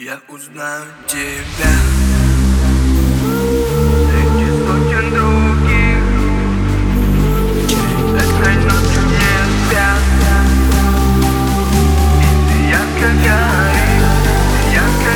Я узнаю тебя среди сотен других. Этой ночью не спят, и ты ярко горишь, ярко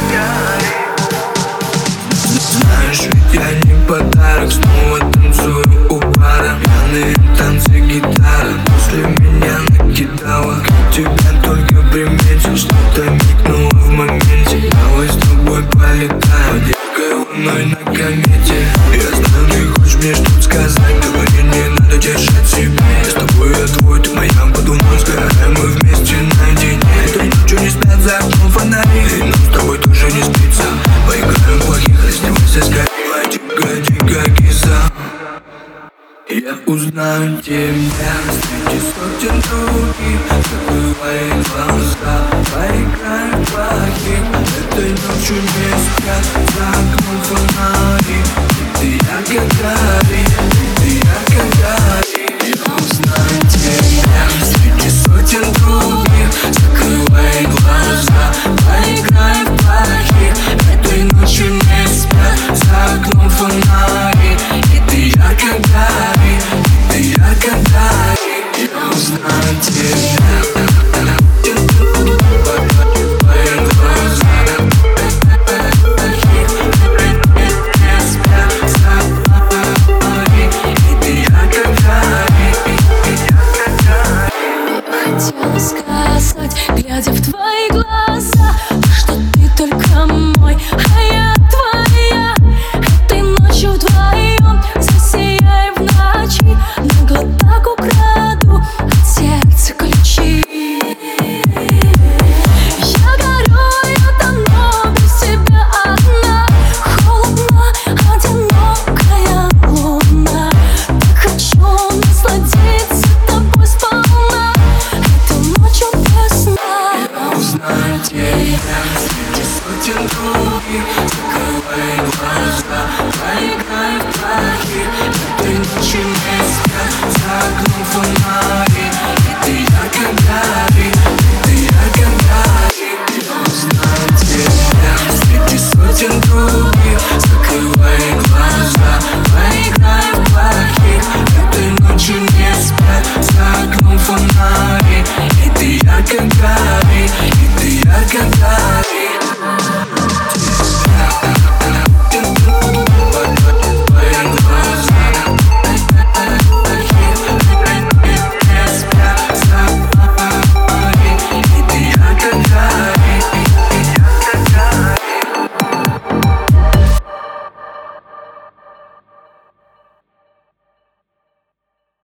горишь. Знаешь, ведь я не подарок, снова танцую у бара. Пьяные танцы, гитара после меня накидала. Тебя только приметил, что-то мигнуло в моменте. Давай с тобой полетаем, девкой луной на комете. Я знаю, ты хочешь мне что-то сказать, говори, не надо держать себя. Я с тобой, я твой, ты моя, подумай, сгораем мы вместе наедине. Этой ночью не спят за окном фонари, и нам с тобой тоже не спится. Поиграем в плохих, раздевайся скорее, дико киза. Я узнаю тебя среди сотен других. Закрывай глаза, поиграем в плохих. Этой ночью не спят за окном фонари, и ты ярко горишь, ты ярко горишь. Я узнаю тебя среди сотен других. Закрывай глаза, поиграем в плохих. Этой ночью не спят за окном фонари, и ты ярко горишь, ты ярко горишь. Я узнаю тебя. Хотела сказать, глядя в твои глаза, что ты только мой, а я твоя. Этой ночью вдвоем засияем в ночи, нагло так украду от сердца ключи. Я горю, я тону без тебя одна. Холодно, одинокая луна. Так хочу насладиться тобой сполна. Я узнаю тебя среди сотен других. Закрывай глаза, поиграй в плохих. Этой ночью не спят за окном фонари, и ты ярко горишь, ты ярко горишь. Я узнаю тебя среди сотен других.